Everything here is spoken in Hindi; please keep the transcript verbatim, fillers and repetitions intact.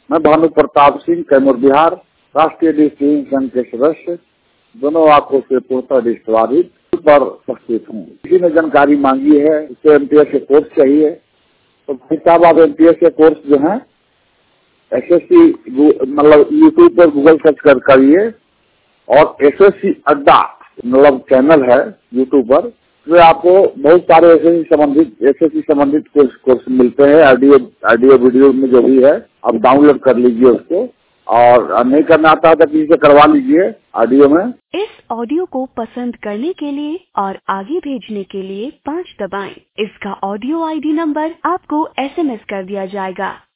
मैं भानु प्रताप सिंह, कैमूर बिहार, राष्ट्रीय डिस्ट्रिक्ट संघ के सदस्य, दोनों आंखों से पूर्णतः दृष्टिबाधित पर उपस्थित हूँ। किसी ने जानकारी मांगी है, उसे एमपीएस के कोर्स चाहिए, तो भाई साहब आप एमपीएस के कोर्स जो है एसएससी मतलब यूट्यूब पर गूगल सर्च कर करिए और एसएससी अड्डा मतलब चैनल है यूट्यूब पर, उसमें आपको बहुत सारे एसएससी संबंधित एसएससी संबंधित कोर्स कोर्स मिलते हैं। ऑडियो ऑडियो वीडियो में जो भी है आप डाउनलोड कर लीजिए उसको, और नहीं करना आता है तो किसी से करवा लीजिए ऑडियो में। इस ऑडियो को पसंद करने के लिए और आगे भेजने के लिए पाँच दबाएं। इसका ऑडियो आईडी नंबर आपको एसएमएस कर दिया जाएगा।